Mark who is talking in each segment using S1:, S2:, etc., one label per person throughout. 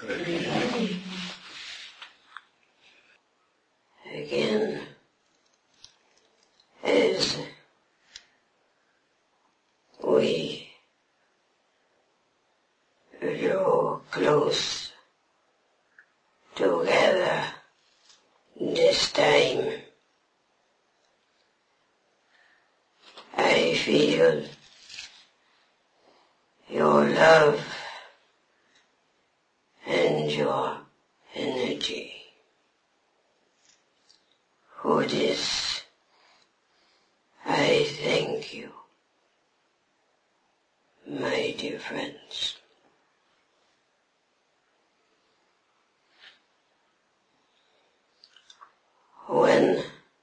S1: Again, as we draw close together this time, I feel your love and your energy. For this, I thank you, my dear friends. When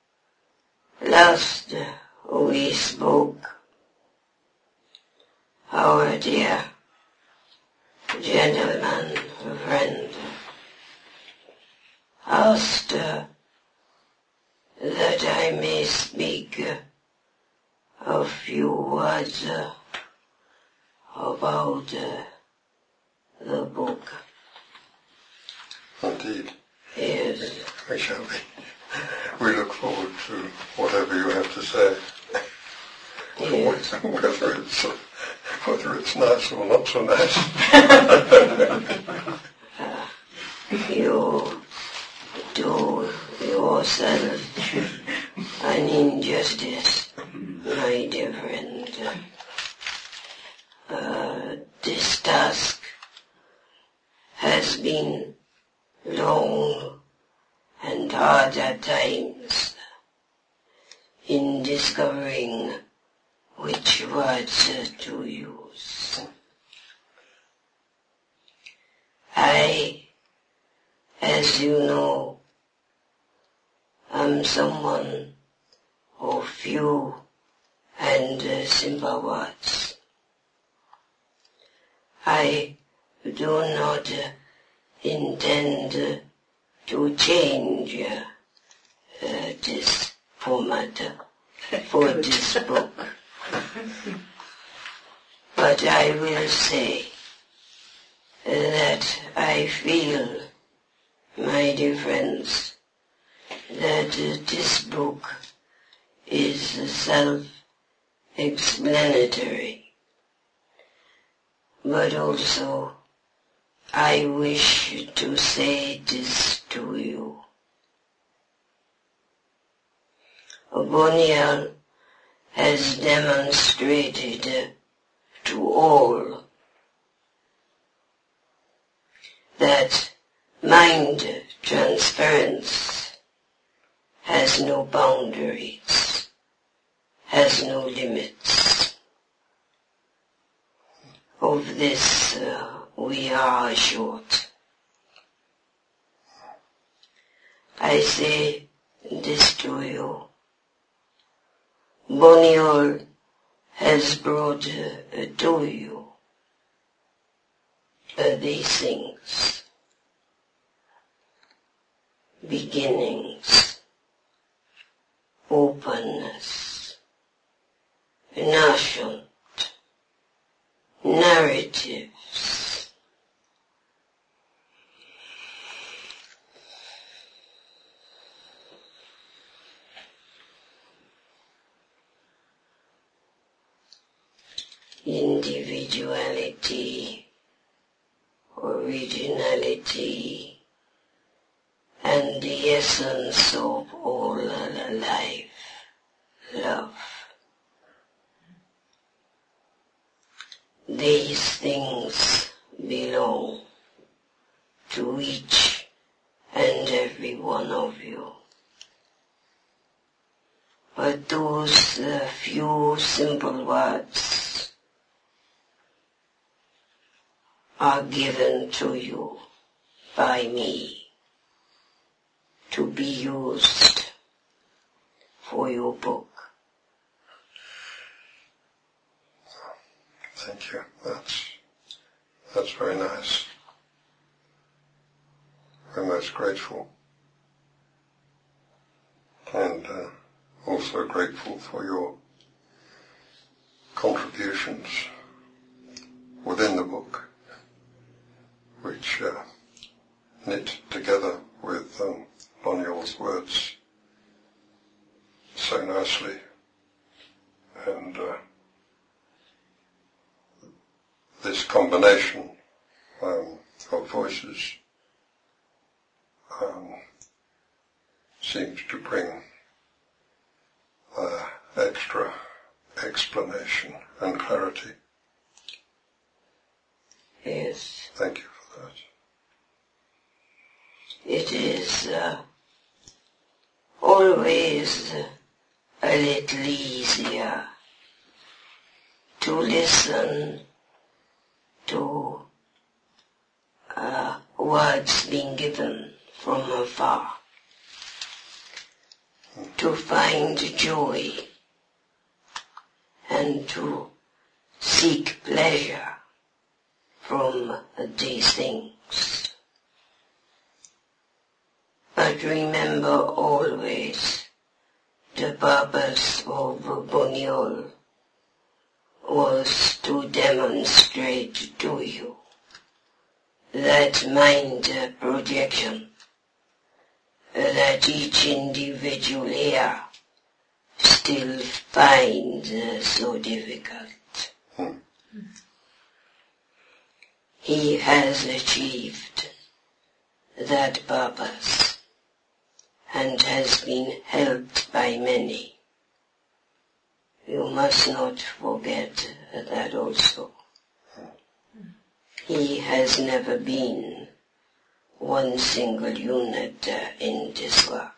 S1: last we spoke, our dear gentleman friend asked that I may speak a few words about the book.
S2: Indeed.
S1: Yes.
S2: We shall be. We look forward to whatever you have to say.
S1: Yes.
S2: Whether it's nice or not so nice.
S1: You do yourself an injustice, my dear friend. This task has been long and hard at times in discovering which words to use. I, as you know, am someone of few and simple words. I do not intend to change this format for this book. But I will say that I feel, my dear friends, that this book is self-explanatory. But also, I wish to say this to you. Bonial has demonstrated to all that mind transference has no boundaries, has no limits. Of this we are assured. I say this to you. Bonial has brought to you these things. Beginnings, openness, nascent, narratives, individuality, originality, and the essence of all life, love. These things belong to each and every one of you. But those few simple words are given to you by me to be used for your book.
S2: Thank you. That's very nice. I'm most grateful. And also grateful for your contributions within the book, which knit together with Boniol's words so nicely, and this combination of voices seems to bring extra explanation and clarity.
S1: Yes.
S2: Thank you for that.
S1: It is always a little easier to listen to words being given from afar, to find joy and to seek pleasure from these things. But remember always, the purpose of Boniol was to demonstrate to you that mind projection that each individual here still finds so difficult. He has achieved that purpose and has been helped by many. You must not forget that also. He has never been one single unit in this work.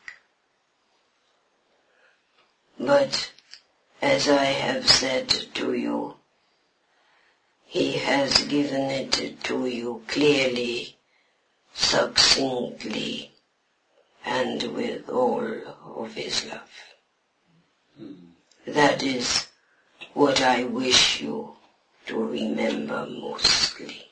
S1: But as I have said to you, he has given it to you clearly, succinctly, and with all of his love. That is what I wish you to remember mostly.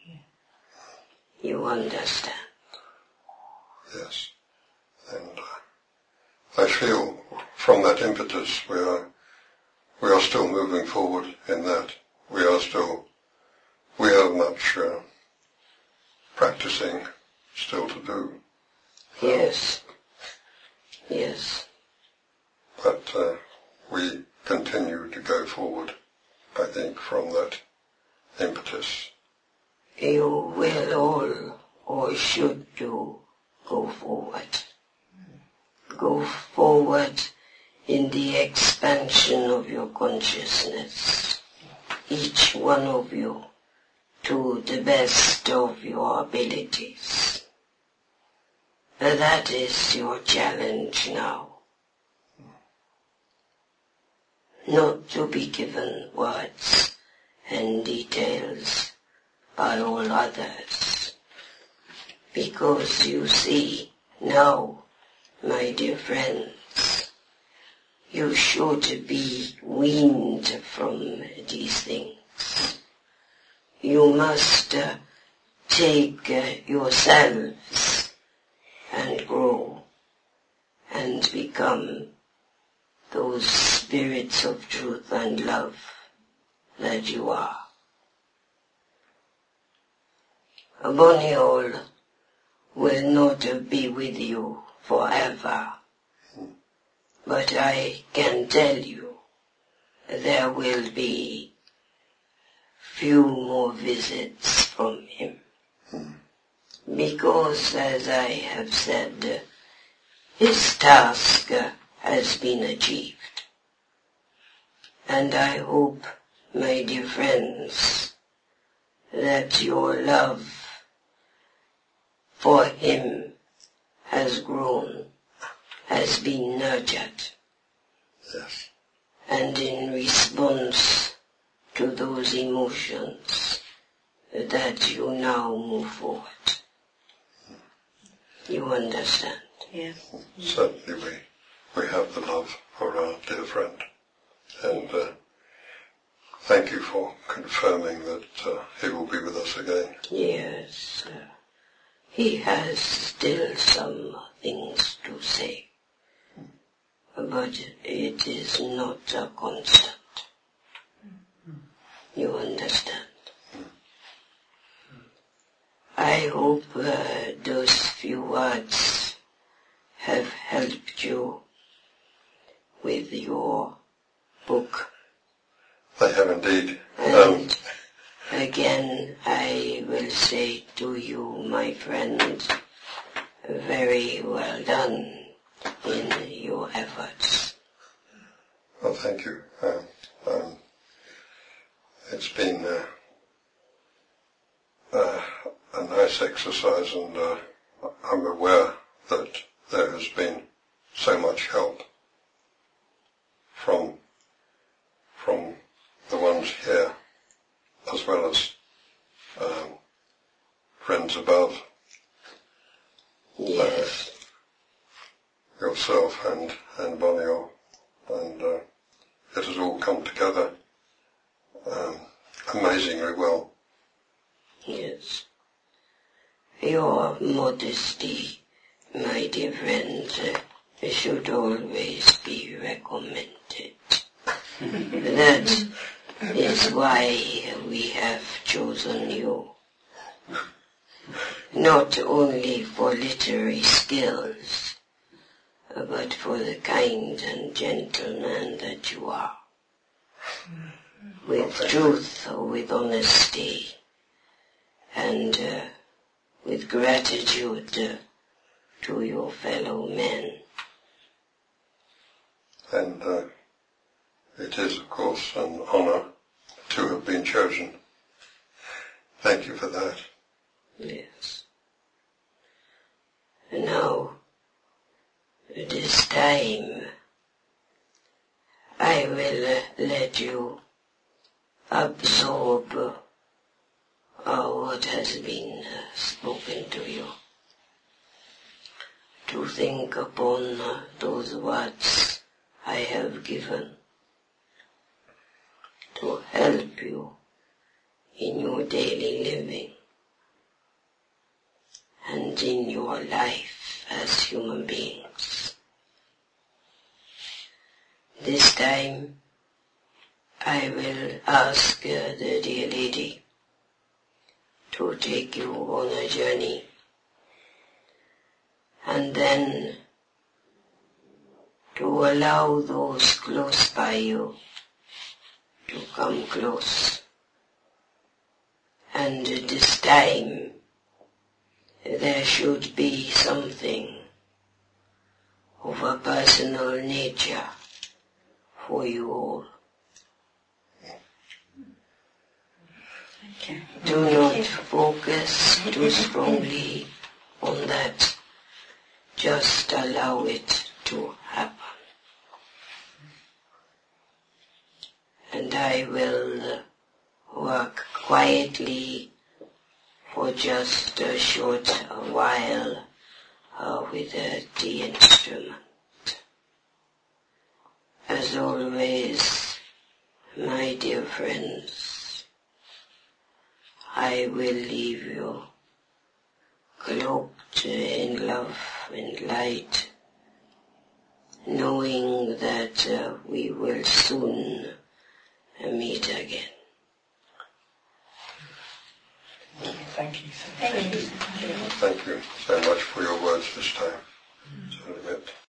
S1: You understand?
S2: Yes. And I feel from that impetus we are still moving forward in that. We have much practicing still to do.
S1: Yes. Yes.
S2: But we continue to go forward, I think, from that impetus.
S1: You will all, or should do, go forward. Go forward in the expansion of your consciousness, each one of you, to the best of your abilities. That is your challenge now. Not to be given words and details by all others. Because you see, now, my dear friends, you should be weaned from these things. You must take yourselves and grow and become those spirits of truth and love that you are. Boniol will not be with you forever, but I can tell you there will be few more visits from him. Because, as I have said, his task has been achieved. And I hope, my dear friends, that your love for him has grown, has been nurtured.
S2: Yes.
S1: And in response to those emotions, that you now move forward. You understand?
S3: Yes.
S2: Certainly we have the love for our dear friend. And thank you for confirming that he will be with us again.
S1: Yes. He has still some things to say. But it is not a constant. You understand? I hope those few words have helped you with your book.
S2: They have indeed.
S1: And again, I will say to you, my friend, very well done in your efforts.
S2: Well, thank you. It's been a nice exercise, and I'm aware that there has been so much help from the ones here, as well as friends above.
S1: Yes.
S2: Yourself and Bonio, and it has all come together amazingly well.
S1: Yes. Your modesty, my dear friend, should always be recommended. That is why we have chosen you. Not only for literary skills, but for the kind and gentle man that you are. With truth, with honesty, and with gratitude to your fellow men.
S2: And it is, of course, an honour to have been chosen. Thank you for that.
S1: Yes. Now, this time, I will let you absorb what has been spoken to you. To think upon those words I have given, to help you in your daily living and in your life as human beings. This time, I will ask the dear lady to take you on a journey, and then to allow those close by you to come close. And this time, there should be something of a personal nature for you all. Do not focus too strongly on that. Just allow it to happen. And I will work quietly for just a short while with the instrument. As always, my dear friends, I will leave you cloaked in love and light, knowing that we will soon meet again.
S3: Thank you.
S2: Thank you so much for your words this time.